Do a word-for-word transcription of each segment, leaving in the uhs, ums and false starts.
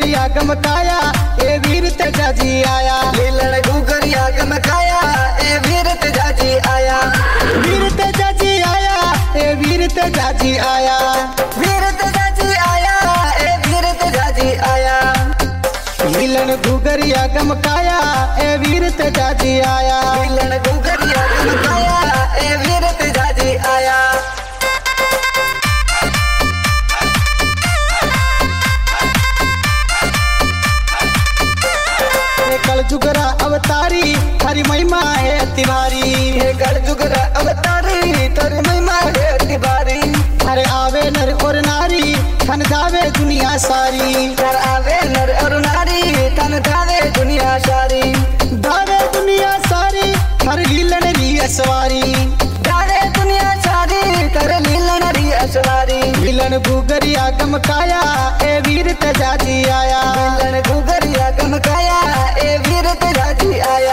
गुगरिया गमकाया ए वीर तेजाजी आया। लीलन गुगरिया गमकाया ए वीर तेजाजी आया। वीर तेजाजी आया ए वीर तेजाजी आया। वीर तेजाजी आया ए वीर तेजाजी आया। लीलन गुगरिया गमकाया ए वीर तेजाजी आया। लीलन गुगरिया गमकाया ए वीर तेजाजी आया। कल जुगरा अवतारी हरि महिमा है तिवारी। हे कल जुगरा अवतारी तेरी महिमा है तिवारी। अरे आवे नर और नारी थन धावे दुनिया सारी। घर आवे नर और नारी तन धावे दुनिया सारी। धावे दुनिया सारी हर लीलन री असवारी। धावे दुनिया सारी कर लीलन री असवारी। लीलन गुगरिया गमकाया ए वीर तेजाजी आया। लीलन गुगरिया गमकाया ए वीर तेजाजी आया।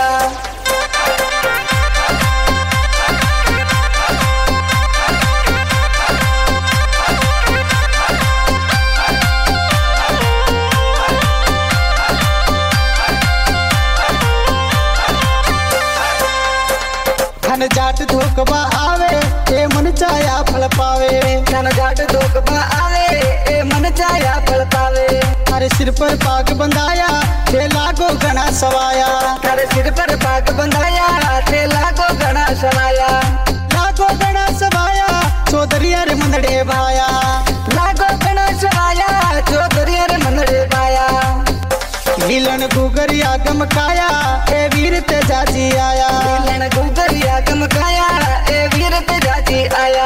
धन जाट धोकबा आवे ए मन चाया फल पावे। धन जाट धोकबा आवे ए मन चाया फल पावे। हरे सिर पर पाग बंधाया ते लागो घना सवाया। थारे सिर पर पाग बंधाया ते लागो घना सवाया। लागो घना सवाया चौधरी रे मंदड़े भाया। लागो घना सवाया चौधरी रे मंदड़े भाया। लीलन गुगरिया गमकाया ए वीर तेजाजी आया। लीलन गुगरिया गमकाया ए वीर तेजाजी आया।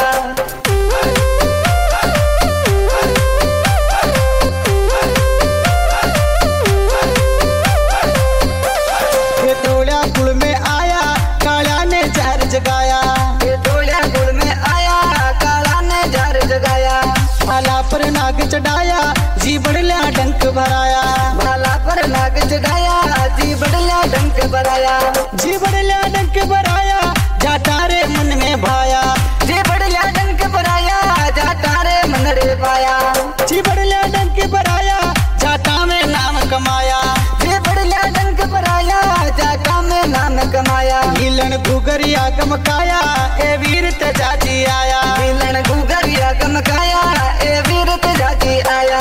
ये तोड़ा गुड़ में आया काला ने जहर जगाया। ये तोड़ा गुड़ में आया काला ने जहर जगाया। भाला पर नाग चढ़ाया जी बड़ला डंक भराया। भाला पर नाग चढ़ाया जी बड़ला डंक भराया। जी बड़ला डंक भराया जाता रे मन में भाया। जी बड़ला डंक भराया जाता रे मन रे पाया। जी बड़ला डंक भराया जाता में नाम कमाया। जी बड़ला डंक भराया जाता में नाम कमाया। लीलन गुगरिया गमकाया ए वीर तेजाजी आया। लीलन गुगरिया गमकाया ए वीर तेजाजी आया।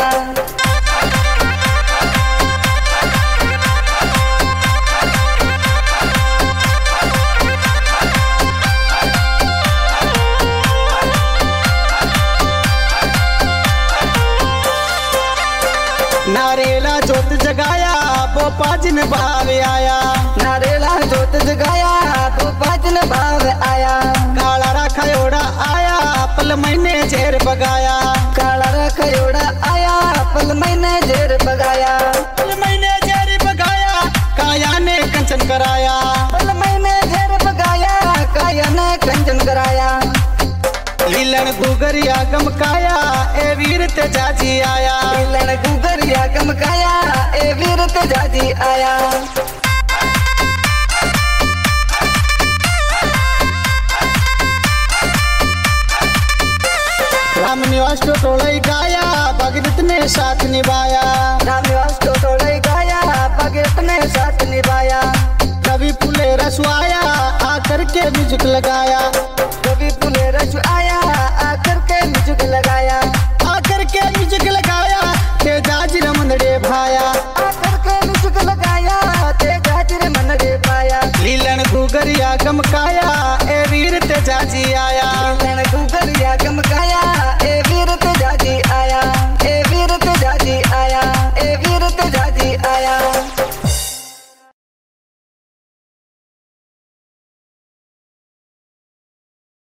नारेला जोत जगाया बोपा जिन भाव आया। नारेला जोत जगाया बोपा जिन भाव आया। काला रखयोड़ा आया पल महीने जेर बगाया। काला रखयोड़ा आया पल महीने जेर बगाया। पल महीने जेर बगाया काया ने कंचन कराया। पल महीने जेर बगाया काया ने कंचन कराया। लीलन गुगरिया गमकाया ए वीर तेजाजी आया। लीलन गुगरिया गमकाया ए वीर तेजाजी आया। राम निवास टोटोले गाया भगत ने साथ निभाया। राम निवास टोटोले गाया भगत ने साथ निभाया। कभी फूले रसवाया आकर के म्यूजिक लगाया। कभी फूले रस आया आकर के म्यूजिक लगाया। आकर के म्यूजिक लगाया तेजाजी रे मंदड़े भाया। आकर के म्यूजिक लगाया तेजाजी रे मंदड़े भाया। लीलन गुगरिया गमकाया ए वीर तेजाजी आया। लीलन गुगरिया गमकाया